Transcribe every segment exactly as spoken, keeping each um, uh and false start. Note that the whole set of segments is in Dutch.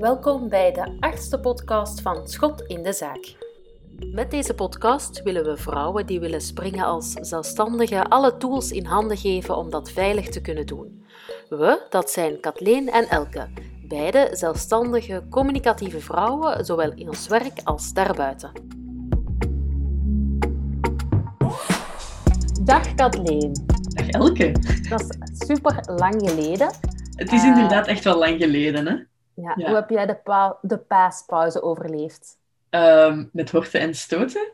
Welkom bij de achtste podcast van Schot in de Zaak. Met deze podcast willen we vrouwen die willen springen als zelfstandige alle tools in handen geven om dat veilig te kunnen doen. We, dat zijn Kathleen en Elke, beide zelfstandige, communicatieve vrouwen, zowel in ons werk als daarbuiten. Dag Kathleen. Dag Elke. Dat is super lang geleden. Het is inderdaad uh, echt wel lang geleden, hè? Ja, ja. Hoe heb jij de, pa- de paaspauze overleefd? Um, met horten en stoten.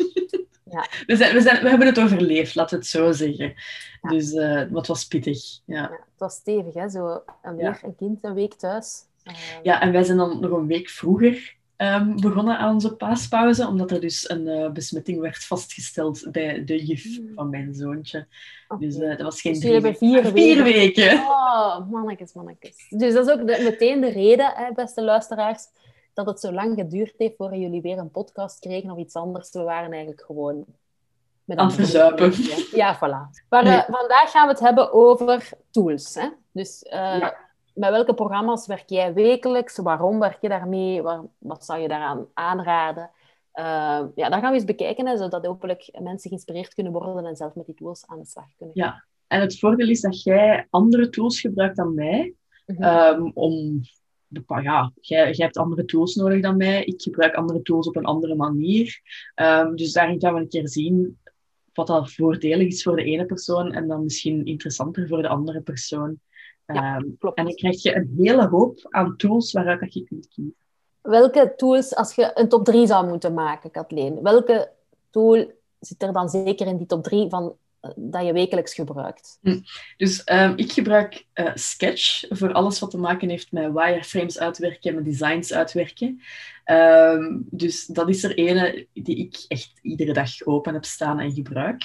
Ja. we, zijn, we, zijn, we hebben het overleefd, laten we het zo zeggen. Ja. Dus uh, wat was pittig. Ja. Ja, het was stevig, hè? Zo een, weer, ja. een kind een week thuis. Um... Ja, en wij zijn dan nog een week vroeger um, begonnen aan onze paaspauze, omdat er dus een uh, besmetting werd vastgesteld bij de juf mm. van mijn zoontje. Okay. Dus uh, dat was geen dus drie weken. Vier, vier weken. weken. Oh, mannetjes, mannetjes. Dus dat is ook de, meteen de reden, hè, beste luisteraars, dat het zo lang geduurd heeft voordat jullie weer een podcast kregen of iets anders. We waren eigenlijk gewoon... Met aan het verzuipen. Ja, voilà. Maar nee. uh, vandaag gaan we het hebben over tools. Hè? Dus uh, ja. met welke programma's werk jij wekelijks? Waarom werk je daarmee? Waar, wat zou je daaraan aanraden? Uh, ja, dat gaan we eens bekijken, hè, zodat hopelijk mensen geïnspireerd kunnen worden en zelf met die tools aan de slag kunnen gaan. Ja, en het voordeel is dat jij andere tools gebruikt dan mij. Mm-hmm. Um, om... Ja, jij, jij hebt andere tools nodig dan mij. Ik gebruik andere tools op een andere manier. Um, dus daarin gaan we een keer zien wat dat voordelig is voor de ene persoon en dan misschien interessanter voor de andere persoon. Ja, um, klopt. En dan krijg je een hele hoop aan tools waaruit dat je kunt kiezen. Welke tools, als je een top drie zou moeten maken, Kathleen, welke tool zit er dan zeker in die top drie van dat je wekelijks gebruikt? Hm. Dus um, ik gebruik uh, Sketch voor alles wat te maken heeft met wireframes uitwerken, met designs uitwerken. Um, dus dat is er ene die ik echt iedere dag open heb staan en gebruik.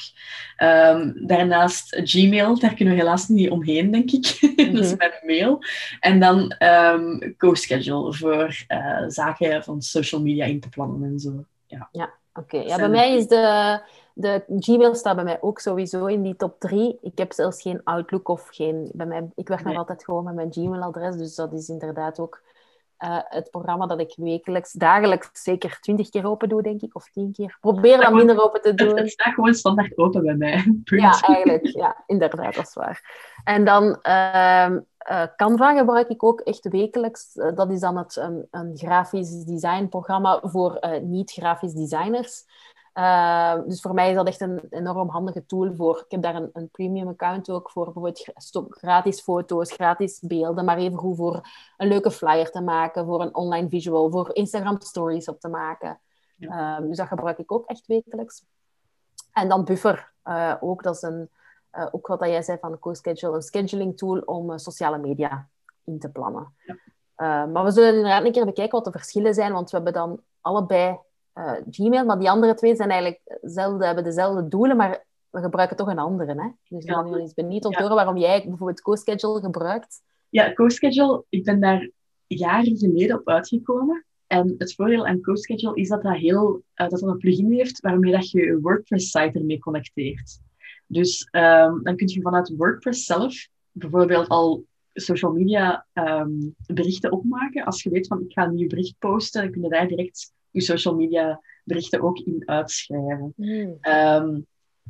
Um, daarnaast Gmail, daar kunnen we helaas niet omheen, denk ik. Mm-hmm. Dat is mijn mail. En dan um, CoSchedule voor uh, zaken van social media in te plannen en zo. Ja, ja oké. Okay. Ja, bij mij is de... De Gmail staat bij mij ook sowieso in die top drie. Ik heb zelfs geen Outlook of geen... Bij mij, ik werk nee. nog altijd gewoon met mijn Gmail-adres, dus dat is inderdaad ook uh, het programma dat ik wekelijks, dagelijks zeker twintig keer open doe, denk ik, of tien keer. Probeer dan minder gewoon, open te doen. Het, het staat gewoon standaard open bij mij. Punt. Ja, eigenlijk. Ja, inderdaad, dat is waar. En dan uh, uh, Canva gebruik ik ook echt wekelijks. Uh, dat is dan het, um, een grafisch designprogramma voor uh, niet-grafisch designers. Uh, dus voor mij is dat echt een enorm handige tool voor. Ik heb daar een, een premium account ook voor bijvoorbeeld gratis foto's, gratis beelden, maar even goed voor een leuke flyer te maken, voor een online visual, voor Instagram stories op te maken. Ja. Uh, dus dat gebruik ik ook echt wekelijks. En dan Buffer uh, ook. Dat is een, uh, ook wat jij zei van CoSchedule, een scheduling tool om uh, sociale media in te plannen. Ja. Uh, maar we zullen inderdaad een keer bekijken wat de verschillen zijn, want we hebben dan allebei Uh, Gmail, maar die andere twee zijn eigenlijk dezelfde, hebben dezelfde doelen, maar we gebruiken toch een andere. Hè? Dus ik ben eens benieuwd om te horen waarom jij bijvoorbeeld CoSchedule gebruikt. Ja, CoSchedule, ik ben daar jaren geleden op uitgekomen. En het voordeel aan CoSchedule is dat dat, heel, uh, dat dat een plugin heeft waarmee dat je je WordPress-site ermee connecteert. Dus um, dan kun je vanuit WordPress zelf bijvoorbeeld al social media um, berichten opmaken. Als je weet van ik ga een nieuw bericht posten, dan kun je daar direct je social media berichten ook in uitschrijven. Mm. Um,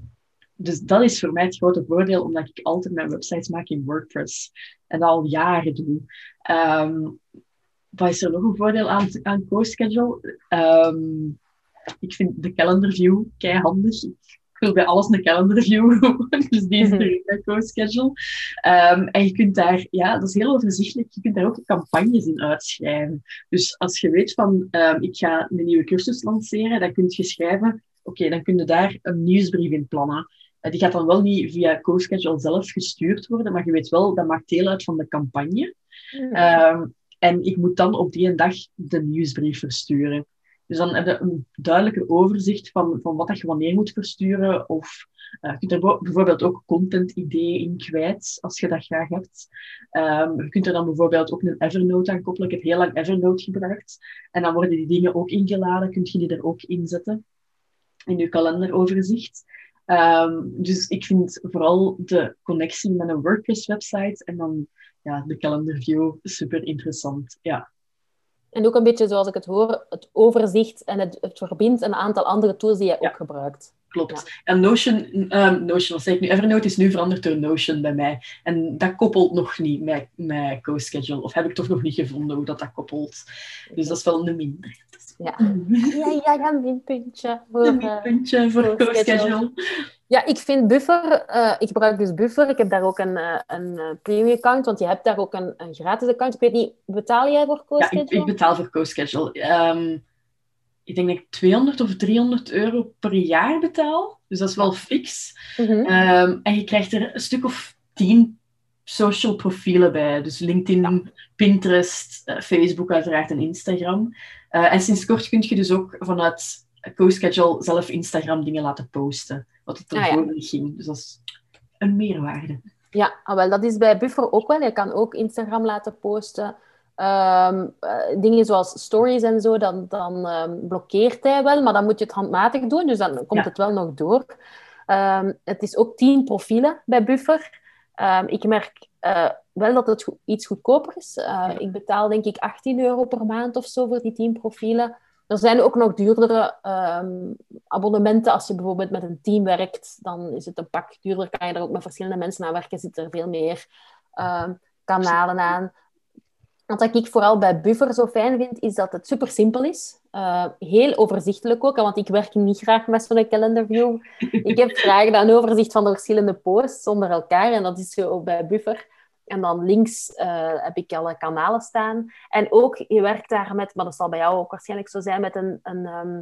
dus dat is voor mij het grote voordeel, omdat ik altijd mijn websites maak in WordPress. En dat al jaren doe. Um, wat is er nog een voordeel aan, aan CoSchedule? Um, ik vind de calendar view keihandig. Ik wil bij alles een calendar view, dus die is er bij CoSchedule. Um, en je kunt daar, ja, dat is heel overzichtelijk, je kunt daar ook campagnes in uitschrijven. Dus als je weet van, um, ik ga een nieuwe cursus lanceren, dan kun je schrijven, oké, okay, dan kun je daar een nieuwsbrief in plannen. Uh, die gaat dan wel niet via CoSchedule zelf gestuurd worden, maar je weet wel, dat maakt deel uit van de campagne. Um, en ik moet dan op die dag de nieuwsbrief versturen. Dus dan heb je een duidelijker overzicht van, van wat dat je wanneer moet versturen. Of uh, je kunt er bijvoorbeeld ook content-ideeën in kwijt, als je dat graag hebt. Um, je kunt er dan bijvoorbeeld ook een Evernote aan koppelen. Ik heb heel lang Evernote gebruikt. En dan worden die dingen ook ingeladen. Kun je die er ook inzetten in je kalenderoverzicht. Um, dus ik vind vooral de connectie met een WordPress-website en dan ja, de calendar view super interessant. Ja. En ook een beetje zoals ik het hoor, het overzicht en het, het verbindt een aantal andere tools die jij Ja. ook gebruikt. Klopt. Ja. En Notion, um, Notion, wat zeg ik nu? Evernote is nu veranderd door Notion bij mij. En dat koppelt nog niet met, met CoSchedule. Of heb ik toch nog niet gevonden hoe dat, dat koppelt. Dus dat is wel een minder. Ja, ja, ja, ja een minpuntje voor, een minpuntje voor uh, CoSchedule. Ja, ik vind Buffer... Uh, ik gebruik dus Buffer. Ik heb daar ook een, uh, een uh, premium account, want je hebt daar ook een, een gratis account. Ik weet niet, betaal jij voor CoSchedule? Ja, ik, ik betaal voor CoSchedule. Um, ik denk dat ik tweehonderd of driehonderd euro per jaar betaal. Dus dat is wel fix. Mm-hmm. Um, en je krijgt er een stuk of tien social profielen bij. Dus LinkedIn, ja. Pinterest, uh, Facebook uiteraard en Instagram. Uh, en sinds kort kun je dus ook vanuit CoSchedule zelf Instagram dingen laten posten. Wat het ervoor ah, ja. niet ging. Dus dat is een meerwaarde. Ja, wel, dat is bij Buffer ook wel. Je kan ook Instagram laten posten. Um, uh, dingen zoals stories en zo, dan, dan um, blokkeert hij wel, maar dan moet je het handmatig doen, dus dan komt ja. het wel nog door. Um, het is ook tien profielen bij Buffer. Um, ik merk uh, wel dat het go- iets goedkoper is. Uh, ja. Ik betaal denk ik achttien euro per maand of zo voor die tien profielen. Er zijn ook nog duurdere um, abonnementen. Als je bijvoorbeeld met een team werkt, dan is het een pak duurder. Kan je er ook met verschillende mensen aan werken, zitten er veel meer um, kanalen aan. Wat ik vooral bij Buffer zo fijn vind, is dat het super simpel is. Uh, heel overzichtelijk ook, want ik werk niet graag met zo'n calendar view. Ik heb graag een overzicht van de verschillende posts onder elkaar, en dat is zo ook bij Buffer. En dan links uh, heb ik alle kanalen staan. En ook, je werkt daar met, maar dat zal bij jou ook waarschijnlijk zo zijn, met een, een, um,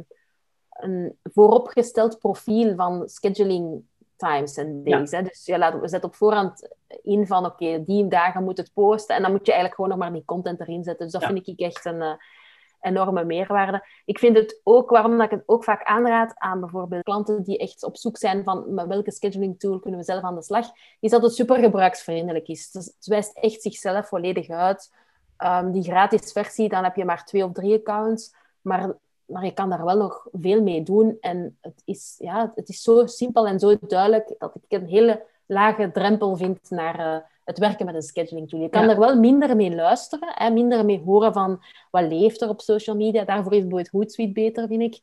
een vooropgesteld profiel van scheduling times en days. Ja. Hè? Dus je laat, we zetten op voorhand in van oké, okay, die dagen moet het posten en dan moet je eigenlijk gewoon nog maar die content erin zetten. Dus dat ja. vind ik echt een uh, enorme meerwaarde. Ik vind het ook, waarom dat ik het ook vaak aanraad aan bijvoorbeeld klanten die echt op zoek zijn van met welke scheduling tool kunnen we zelf aan de slag, is dat het super gebruiksvriendelijk is. Dus het wijst echt zichzelf volledig uit. Um, die gratis versie, dan heb je maar twee of drie accounts, maar Maar je kan daar wel nog veel mee doen. En het is, ja, het is zo simpel en zo duidelijk dat ik een hele lage drempel vind naar uh, het werken met een scheduling tool. Je kan ja. er wel minder mee luisteren, hè, minder mee horen van wat leeft er op social media. Daarvoor is bijvoorbeeld Hootsuite beter, vind ik.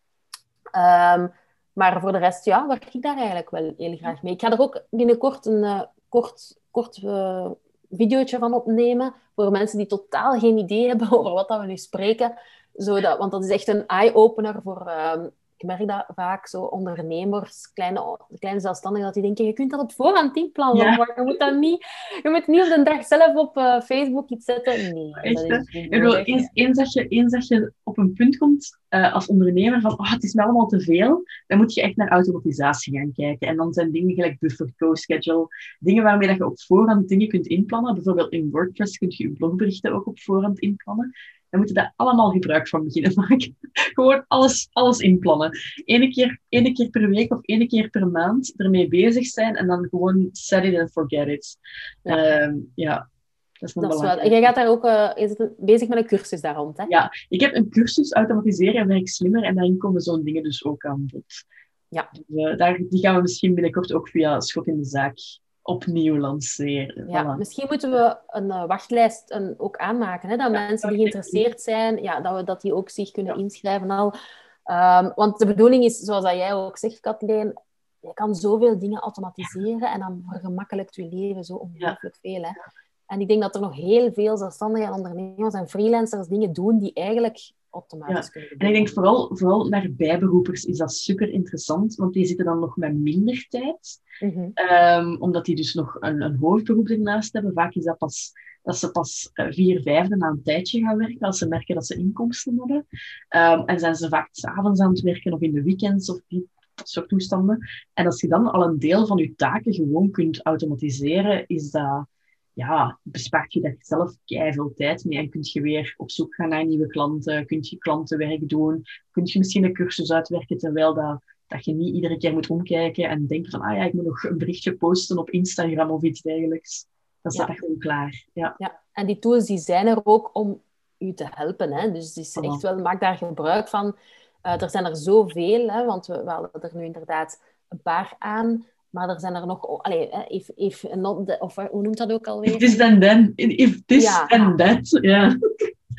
Um, maar voor de rest, ja, werk ik daar eigenlijk wel heel graag mee. Ik ga er ook binnenkort een uh, kort, kort uh, videootje van opnemen voor mensen die totaal geen idee hebben over wat dat we nu spreken. Zodat, want dat is echt een eye-opener voor, um, ik merk dat vaak, zo ondernemers, kleine, kleine zelfstandigen, dat die denken, je kunt dat op voorhand inplannen, ja. maar je moet, dat niet, je moet niet op de dag zelf op uh, Facebook iets zetten. Nee, echt, dat is niet bedoel, eens, eens, dat je, eens dat je op een punt komt uh, als ondernemer van, oh, het is me allemaal te veel, dan moet je echt naar automatisatie gaan kijken. En dan zijn dingen gelijk Buffer, CoSchedule, dingen waarmee dat je op voorhand dingen kunt inplannen. Bijvoorbeeld in WordPress kun je je blogberichten ook op voorhand inplannen. Dan moeten we daar allemaal gebruik van beginnen maken. Gewoon alles, alles inplannen. Eén keer, ene keer per week of één keer per maand ermee bezig zijn en dan gewoon set it and forget it. Ja, um, ja dat is nog belangrijk. En jij gaat daar ook uh, is het bezig met een cursus daar rond, hè? Ja, ik heb een cursus automatiseren en werk slimmer en daarin komen zo'n dingen dus ook aan bod. Ja. Dus, uh, daar, die gaan we misschien binnenkort ook via Schot in de Zaak opnieuw lanceren. Ja, voilà. Misschien moeten we een uh, wachtlijst een, ook aanmaken. Hè? Dat ja, mensen die geïnteresseerd zijn, ja, dat, we, dat die ook zich kunnen ja. inschrijven al. Um, want de bedoeling is, zoals dat jij ook zegt, Kathleen, je kan zoveel dingen automatiseren en dan vergemakkelijkt je leven zo ongelooflijk ja. veel. Hè? En ik denk dat er nog heel veel zelfstandigen en ondernemers en freelancers dingen doen die eigenlijk automatisch ja. kunnen doen. En ik denk vooral, vooral naar bijberoepers is dat super interessant, want die zitten dan nog met minder tijd. Mm-hmm. Um, omdat die dus nog een, een hoofdberoep ernaast hebben. Vaak is dat pas dat ze pas uh, vier vijfde na een tijdje gaan werken, als ze merken dat ze inkomsten hebben. Um, en zijn ze vaak 's avonds aan het werken of in de weekends of die dat soort toestanden. En als je dan al een deel van je taken gewoon kunt automatiseren, is dat, ja, bespaart je daar zelf keiveel tijd mee. En kun je weer op zoek gaan naar nieuwe klanten, kun je klantenwerk doen, kun je misschien een cursus uitwerken, terwijl dat, dat je niet iedere keer moet omkijken en denken van, ah ja, ik moet nog een berichtje posten op Instagram of iets dergelijks. Dan staat ja. dat gewoon klaar. Ja. ja, en die tools die zijn er ook om u te helpen. Hè? Dus het is echt wel, maak daar gebruik van. Uh, er zijn er zoveel, hè, want we, we hadden er nu inderdaad een paar aan. Maar er zijn er nog... Oh, allez, if, if not the, of hoe noemt dat ook alweer? If this then then. If this ja. and that. Ja.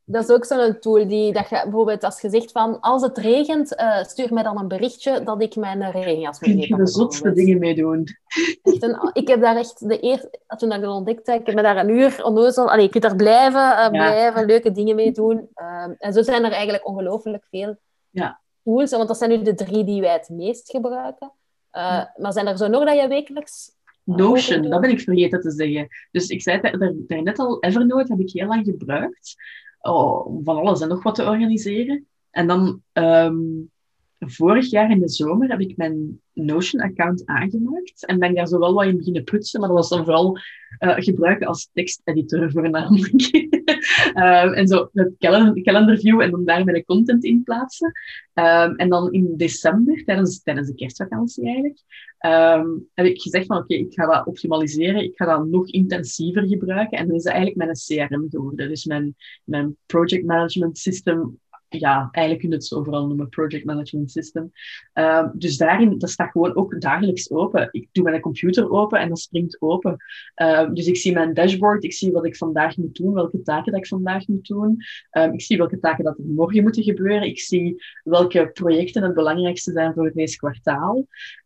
Dat is ook zo'n tool die, dat je bijvoorbeeld als je zegt van, als het regent, uh, stuur mij dan een berichtje dat ik mijn regenjas mee Kun je de zotste dingen mee doen. Echt een, ik heb daar echt de eerste, toen ik dat ontdekte, ik heb me daar een uur onnozel, allee, je kunt daar blijven, uh, ja. blijven, leuke dingen mee doen. Uh, en zo zijn er eigenlijk ongelooflijk veel ja. tools, want dat zijn nu de drie die wij het meest gebruiken. Uh, ja. Maar zijn er zo nog dat je wekelijks... Uh, Notion, dat ben ik vergeten te zeggen. Dus ik zei het net al, Evernote heb ik heel lang gebruikt. Oh, om van alles en nog wat te organiseren. En dan um, vorig jaar in de zomer heb ik mijn Notion-account aangemaakt. En ben ik daar zo wel wat in beginnen prutsen, maar dat was dan vooral uh, gebruiken als teksteditor voornamelijk. um, en zo het calendar, calendar view en dan daar mijn content in plaatsen. Um, en dan in december, tijdens, tijdens de kerstvakantie eigenlijk, um, heb ik gezegd van oké, okay, ik ga dat optimaliseren, ik ga dat nog intensiever gebruiken. En dan is het eigenlijk mijn C R M geworden. Dus mijn, mijn project management system. Ja, eigenlijk kun je het zo overal noemen, project management system. Um, dus daarin, dat staat gewoon ook dagelijks open. Ik doe mijn computer open en dat springt open. Um, dus ik zie mijn dashboard, ik zie wat ik vandaag moet doen, welke taken dat ik vandaag moet doen. Um, ik zie welke taken dat er morgen moeten gebeuren. Ik zie welke projecten het belangrijkste zijn voor het eerste kwartaal.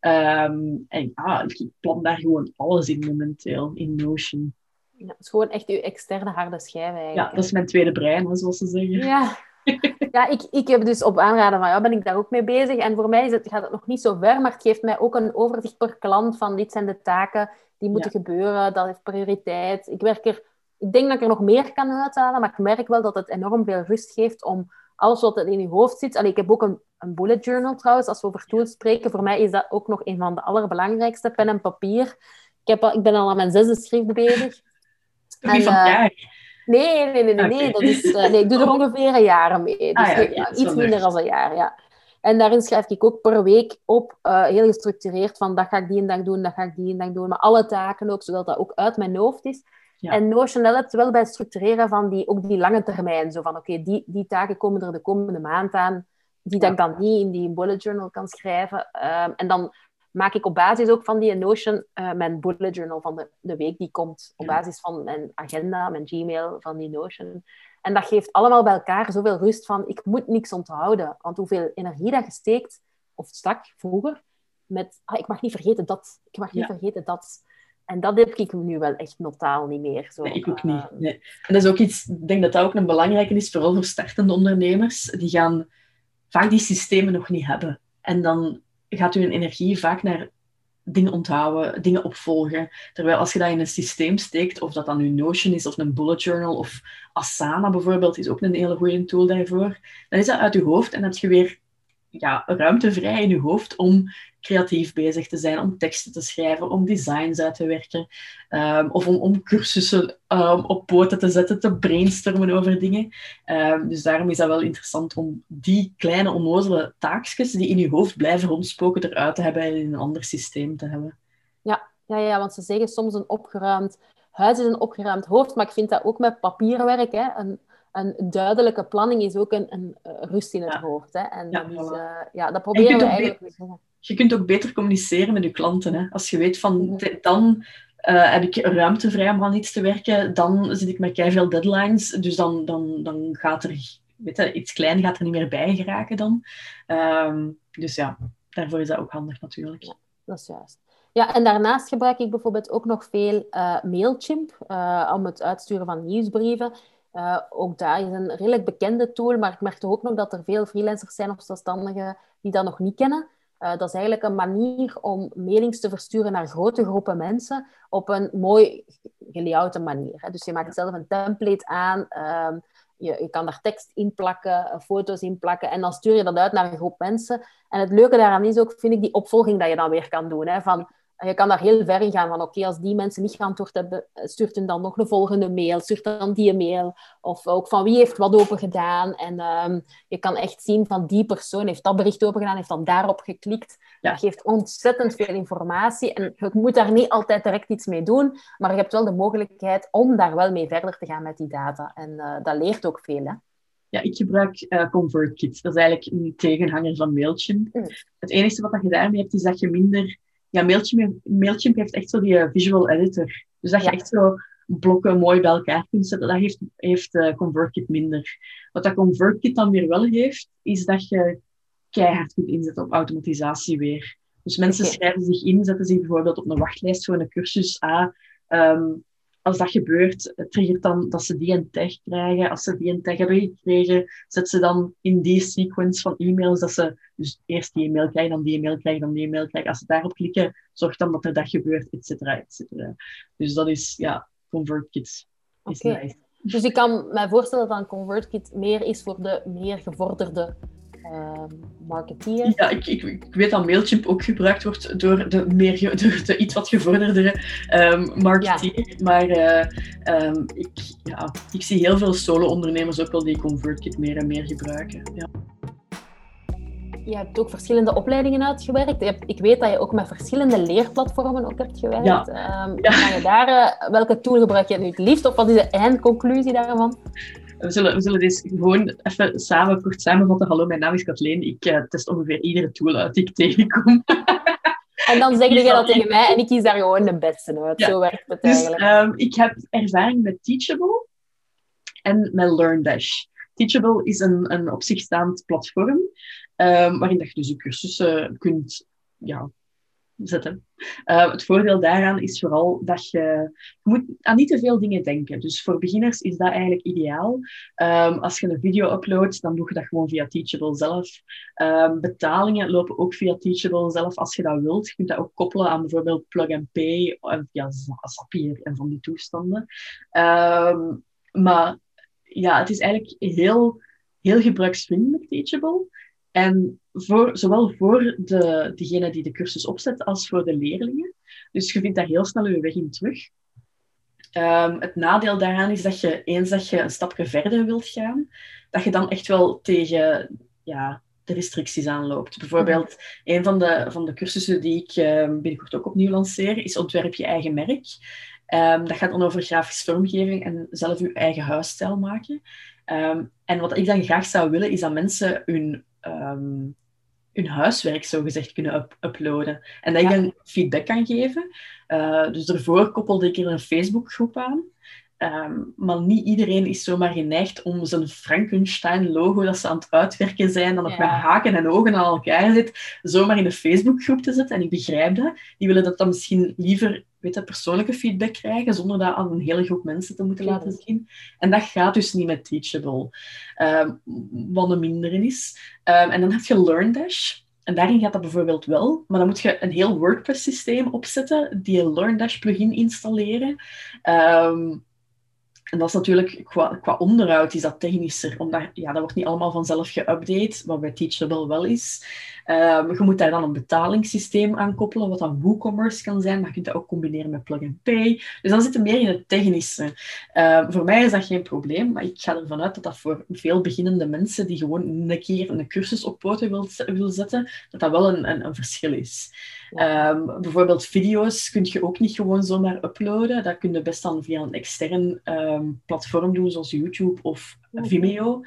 Um, en ja, ik plan daar gewoon alles in momenteel, in Notion. Ja, het is gewoon echt uw externe harde schijf eigenlijk. Ja, dat is mijn tweede brein, zoals ze zeggen. Ja. Ja, ik, ik heb dus op aanraden van jou ben ik daar ook mee bezig. En voor mij is het, gaat het nog niet zo ver, maar het geeft mij ook een overzicht per klant van dit zijn de taken die moeten ja. gebeuren, dat heeft prioriteit. Ik, werk er, ik denk dat ik er nog meer kan uithalen, maar ik merk wel dat het enorm veel rust geeft om alles wat in je hoofd zit. Allee, ik heb ook een, een bullet journal trouwens, als we over tools spreken. Voor mij is dat ook nog een van de allerbelangrijkste, pen en papier. Ik, heb al, ik ben al aan mijn zesde schrift bezig. Toch niet van het jaar? Nee, nee, nee, nee, nee. Okay. Dat is, uh, nee. Ik doe er ongeveer een jaar mee. Dus ah, ja, ja, ja, iets minder dan een jaar, ja. En daarin schrijf ik ook per week op, uh, heel gestructureerd, van dat ga ik die en dag doen, dat ga ik die en dag doen. Maar alle taken ook, zodat dat ook uit mijn hoofd is. Ja. En Notion helpt wel bij het structureren van die, ook die lange termijn. Zo van, oké, okay, die, die taken komen er de komende maand aan, die dat ik dan niet in die bullet journal kan schrijven. Um, en dan maak ik op basis ook van die Notion uh, mijn bullet journal van de, de week die komt. Op basis van mijn agenda, mijn Gmail, van die Notion. En dat geeft allemaal bij elkaar zoveel rust van, ik moet niks onthouden. Want hoeveel energie dat je steekt, of stak vroeger, met, ah, ik mag niet vergeten dat, ik mag niet ja. vergeten dat. En dat heb ik nu wel echt notaal niet meer. Zo. Nee, ik ook niet. Nee. En dat is ook iets, ik denk dat dat ook een belangrijke is, vooral voor startende ondernemers. Die gaan vaak die systemen nog niet hebben. En dan gaat uw energie vaak naar dingen onthouden, dingen opvolgen. Terwijl als je dat in een systeem steekt, of dat dan uw Notion is, of een bullet journal, of Asana bijvoorbeeld, is ook een hele goede tool daarvoor, dan is dat uit je hoofd en heb je weer ja, ruimte vrij in je hoofd om creatief bezig te zijn, om teksten te schrijven, om designs uit te werken, um, of om, om cursussen um, op poten te zetten, te brainstormen over dingen. Um, dus daarom is dat wel interessant om die kleine onnozele taakjes die in je hoofd blijven rondspoken eruit te hebben en in een ander systeem te hebben. Ja, ja, ja, want ze zeggen soms een opgeruimd huis is een opgeruimd hoofd, maar ik vind dat ook met papierwerk, hè, een Een duidelijke planning is ook een, een rust in het ja. hoofd. Hè? En ja, dat, is, uh, ja, dat proberen we eigenlijk te zeggen. Je kunt ook beter communiceren met je klanten. Hè? Als je weet van, mm-hmm. dan uh, heb ik ruimte vrij om aan iets te werken, dan zit ik met keiveel deadlines, dus dan, dan, dan gaat er, weet je, iets klein gaat er niet meer bij geraken dan. Um, dus ja, daarvoor is dat ook handig natuurlijk. Ja, dat is juist. Ja, en daarnaast gebruik ik bijvoorbeeld ook nog veel uh, Mailchimp uh, om het uitsturen van nieuwsbrieven. Uh, ook daar is een redelijk bekende tool, maar ik merk toch ook nog dat er veel freelancers zijn of zelfstandigen die dat nog niet kennen. Uh, dat is eigenlijk een manier om mailings te versturen naar grote groepen mensen op een mooi gelayoutte manier. Hè. Dus je maakt zelf een template aan, um, je, je kan daar tekst in plakken, foto's in plakken en dan stuur je dat uit naar een groep mensen. En het leuke daaraan is ook, vind ik, die opvolging dat je dan weer kan doen. Hè, van, je kan daar heel ver in gaan van, oké, okay, als die mensen niet geantwoord hebben, stuurt hun dan nog een volgende mail, stuurt dan die mail. Of ook van wie heeft wat open gedaan. En um, je kan echt zien van die persoon heeft dat bericht open gedaan, heeft dan daarop geklikt. Ja. Dat geeft ontzettend veel informatie. En je moet daar niet altijd direct iets mee doen, maar je hebt wel de mogelijkheid om daar wel mee verder te gaan met die data. En uh, dat leert ook veel, hè. Ja, ik gebruik uh, ConvertKit. Dat is eigenlijk een tegenhanger van Mailchimp. Mm. Het enige wat je daarmee hebt, is dat je minder... Ja, Mailchimp, Mailchimp heeft echt zo die uh, visual editor. Dus dat je ja. echt zo blokken mooi bij elkaar kunt zetten. Dat heeft, heeft uh, ConvertKit minder. Wat dat ConvertKit dan weer wel heeft, is dat je keihard kunt inzetten op automatisatie weer. Dus mensen okay. schrijven zich in, zetten zich bijvoorbeeld op een wachtlijst voor een cursus A. Um, als dat gebeurt, triggert dan dat ze die een tag krijgen. Als ze die een tag hebben gekregen, zet ze dan in die sequence van e-mails dat ze dus eerst die e-mail krijgen, dan die e-mail krijgen, dan die e-mail krijgen. Als ze daarop klikken, zorgt dan dat er dat gebeurt, et cetera, et cetera. Dus dat is, ja, ConvertKit. Oké. Okay. Nice. Dus ik kan me voorstellen dat een ConvertKit meer is voor de meer gevorderde Uh, marketeer. Ja, ik, ik, ik weet dat Mailchimp ook gebruikt wordt door de, meer, door de iets wat gevorderdere um, marketeer. Ja. Maar uh, um, ik, ja, ik zie heel veel solo-ondernemers ook wel die ConvertKit meer en meer gebruiken. Ja. Je hebt ook verschillende opleidingen uitgewerkt. Hebt, ik weet dat je ook met verschillende leerplatformen ook hebt gewerkt. Ja. Um, ja. Kan je daar, uh, welke tool gebruik je nu het liefst? Of wat is de eindconclusie daarvan? We zullen, we zullen deze gewoon even samen, kort samenvatten. Hallo, mijn naam is Kathleen. Ik uh, test ongeveer iedere tool uit die ik tegenkom. En dan zeg je dat tegen mij en ik kies daar gewoon de beste uit. Ja. Zo werkt het eigenlijk. Dus, um, ik heb ervaring met Teachable en met LearnDash. Teachable is een, een op zich staand platform um, waarin dat je dus je cursussen kunt ja, zetten. Uh, het voordeel daaraan is vooral dat je, je moet aan niet te veel dingen denken. Dus voor beginners is dat eigenlijk ideaal. Um, als je een video uploadt, dan doe je dat gewoon via Teachable zelf. Um, betalingen lopen ook via Teachable zelf als je dat wilt. Je kunt dat ook koppelen aan bijvoorbeeld Plug and Pay of via Zapier en van die toestanden. Um, maar ja, het is eigenlijk heel, heel gebruiksvriendelijk, Teachable. En voor, zowel voor de, degene die de cursus opzet, als voor de leerlingen. Dus je vindt daar heel snel je weg in terug. Um, het nadeel daaraan is dat je, eens dat je een stapje verder wilt gaan, dat je dan echt wel tegen ja, de restricties aanloopt. Bijvoorbeeld, een van de, van de cursussen die ik uh, binnenkort ook opnieuw lanceer, is ontwerp je eigen merk. Um, dat gaat dan over grafische vormgeving en zelf je eigen huisstijl maken. Um, en wat ik dan graag zou willen, is dat mensen hun Um, hun huiswerk zogezegd kunnen up- uploaden. En dat ik ja. dan feedback kan geven. Uh, dus daarvoor koppelde ik er een Facebookgroep aan. Um, maar niet iedereen is zomaar geneigd om zijn Frankenstein-logo dat ze aan het uitwerken zijn, dat nog ja. met haken en ogen aan elkaar zit, zomaar in de Facebookgroep te zetten. En ik begrijp dat. Die willen dat dan misschien liever weet je, persoonlijke feedback krijgen, zonder dat aan een hele groep mensen te moeten laten zien. En dat gaat dus niet met Teachable. Um, wat een mindere is. Um, en dan heb je LearnDash. En daarin gaat dat bijvoorbeeld wel, maar dan moet je een heel WordPress-systeem opzetten, die een LearnDash-plugin installeren. Um, En dat is natuurlijk, qua, qua onderhoud is dat technischer, omdat ja, dat wordt niet allemaal vanzelf geüpdate, wat bij Teachable wel is. Um, je moet daar dan een betalingssysteem aan koppelen, wat dan WooCommerce kan zijn, maar je kunt dat ook combineren met Plug and Pay. Dus dan zit het meer in het technische. Um, voor mij is dat geen probleem, maar ik ga ervan uit dat dat voor veel beginnende mensen die gewoon een keer een cursus op poten wil, wil zetten, dat dat wel een, een, een verschil is. Ja. Um, bijvoorbeeld video's kun je ook niet gewoon zomaar uploaden. Dat kun je best dan via een extern um, platform doen, zoals YouTube of Vimeo.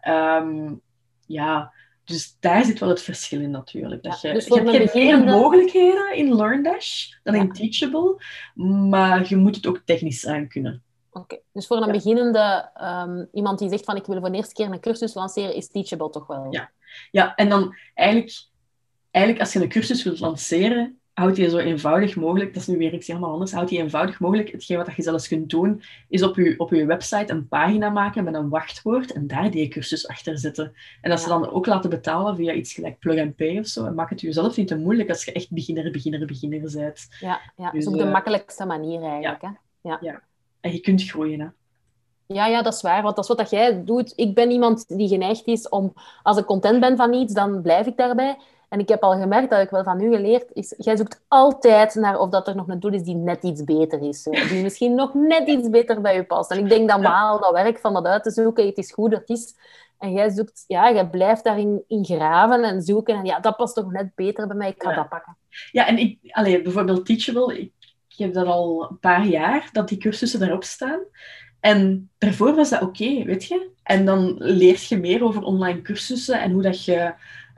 Um, ja, dus daar zit wel het verschil in natuurlijk. Dat je, ja, dus je hebt geen beginnende... mogelijkheden in LearnDash dan ja. in Teachable, maar je moet het ook technisch aankunnen. Oké, okay. Dus voor een ja. beginnende, um, iemand die zegt van ik wil voor de eerste keer een cursus lanceren, is Teachable toch wel? Ja, ja en dan eigenlijk... Eigenlijk, als je een cursus wilt lanceren, houd je zo eenvoudig mogelijk, dat is nu weer iets helemaal anders, houd je eenvoudig mogelijk, hetgeen wat je zelfs kunt doen, is op je, op je website een pagina maken met een wachtwoord en daar die cursus achter zetten. En als ja. ze dan ook laten betalen via iets gelijk Plug and Pay of zo, en maak het jezelf niet te moeilijk als je echt beginner, beginner, beginner bent. Ja, ja. Dus, dus op de uh, makkelijkste manier eigenlijk. Ja. Hè? Ja. ja. En je kunt groeien, hè. Ja, ja, dat is waar. Want dat is wat jij doet. Ik ben iemand die geneigd is om... Als ik content ben van iets, dan blijf ik daarbij. En ik heb al gemerkt, dat ik wel van u geleerd, is... Jij zoekt altijd naar of dat er nog een tool is die net iets beter is. Zo. Die misschien nog net iets beter bij je past. En ik denk dan maar al dat werk van dat uit te zoeken. Het is goed, dat is... En jij zoekt... Ja, jij blijft daarin in graven en zoeken. En ja, dat past toch net beter bij mij. Ik ga ja. dat pakken. Ja, en ik... Allee, bijvoorbeeld Teachable. Ik, ik heb dat al een paar jaar, dat die cursussen daarop staan. En daarvoor was dat oké, okay, weet je. En dan leert je meer over online cursussen en hoe dat je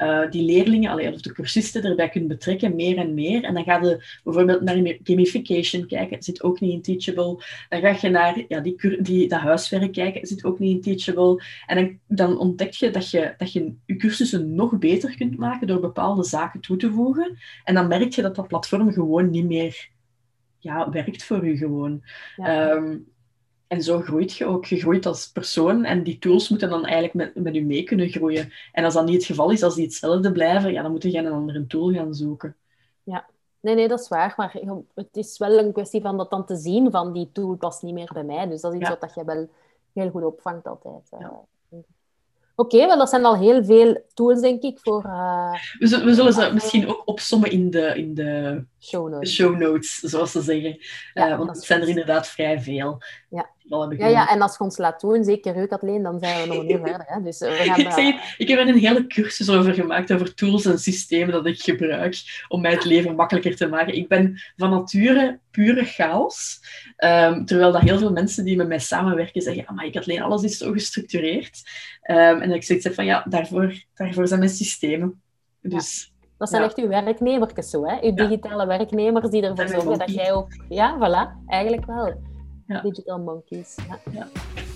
uh, die leerlingen, allee, of de cursisten erbij kunt betrekken, meer en meer. En dan ga je bijvoorbeeld naar gamification kijken, dat zit ook niet in Teachable. Dan ga je naar ja, die, die, dat huiswerk kijken, dat zit ook niet in Teachable. En dan, dan ontdek je dat, je dat je je cursussen nog beter kunt maken door bepaalde zaken toe te voegen. En dan merk je dat dat platform gewoon niet meer ja, werkt voor je gewoon. Ja. Um, en zo groeit je ook. Je groeit als persoon en die tools moeten dan eigenlijk met, met je mee kunnen groeien. En als dat niet het geval is, als die hetzelfde blijven, ja, dan moet je een andere tool gaan zoeken. Ja, nee, nee, dat is waar. Maar het is wel een kwestie van dat dan te zien van die tool past niet meer bij mij. Dus dat is iets ja. wat je wel heel goed opvangt altijd. Ja. Oké, okay, wel, dat zijn al heel veel tools, denk ik, voor... Uh, we, zullen, we zullen ze uh, misschien ook opsommen in de, in de show, notes. show notes, zoals ze zeggen. Ja, uh, want het zijn er inderdaad vrij veel. Ja. Ja, ja, en als je ons laat doen, zeker u, Kathleen, dan zijn we nog een uur verder. Hè? Dus we gaan, ik, zeg het, ik heb er een hele cursus over gemaakt, over tools en systemen dat ik gebruik om mij het leven makkelijker te maken. Ik ben van nature pure chaos. Um, terwijl dat heel veel mensen die met mij samenwerken zeggen, ah, maar Kathleen, alles is zo gestructureerd. Um, en ik zeg van, ja, daarvoor, daarvoor zijn mijn systemen. Dus... Ja. Dat zijn ja. echt uw werknemers zo, hè? Uw digitale ja. werknemers die ervoor zorgen dat jij ook... Ja, voilà, eigenlijk wel. Ja. Digital monkeys. Ja. Ja.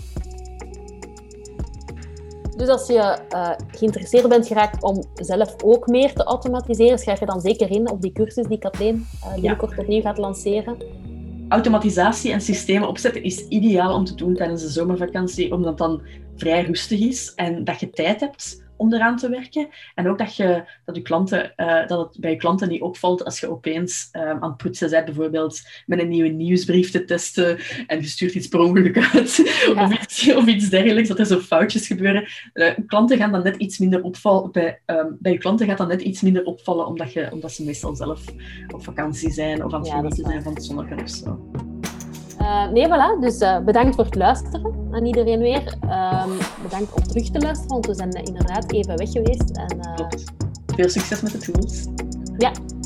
Dus als je uh, geïnteresseerd bent geraakt om zelf ook meer te automatiseren, schrijf je dan zeker in op die cursus die Kathleen uh, binnenkort ja. opnieuw gaat lanceren. Automatisatie en systemen opzetten is ideaal om te doen tijdens de zomervakantie, omdat het dan vrij rustig is en dat je tijd hebt om eraan te werken. En ook dat, je, dat, je klanten, uh, dat het bij je klanten niet opvalt als je opeens uh, aan het poetsen bent, bijvoorbeeld met een nieuwe nieuwsbrief te testen en je stuurt iets per ongeluk uit, ja. of, iets, of iets dergelijks, dat er zo foutjes gebeuren. Uh, klanten gaan dan net iets minder opvallen. Bij, um, bij je klanten gaat dat net iets minder opvallen, omdat, je, omdat ze meestal zelf op vakantie zijn of aan het genieten ja, zijn van het zonnetje of zo. Uh, nee, voilà. Dus uh, bedankt voor het luisteren aan iedereen weer. Uh, bedankt om terug te luisteren, want we zijn uh, inderdaad even weg geweest. En, uh... Klopt. Veel succes met de tools. Ja.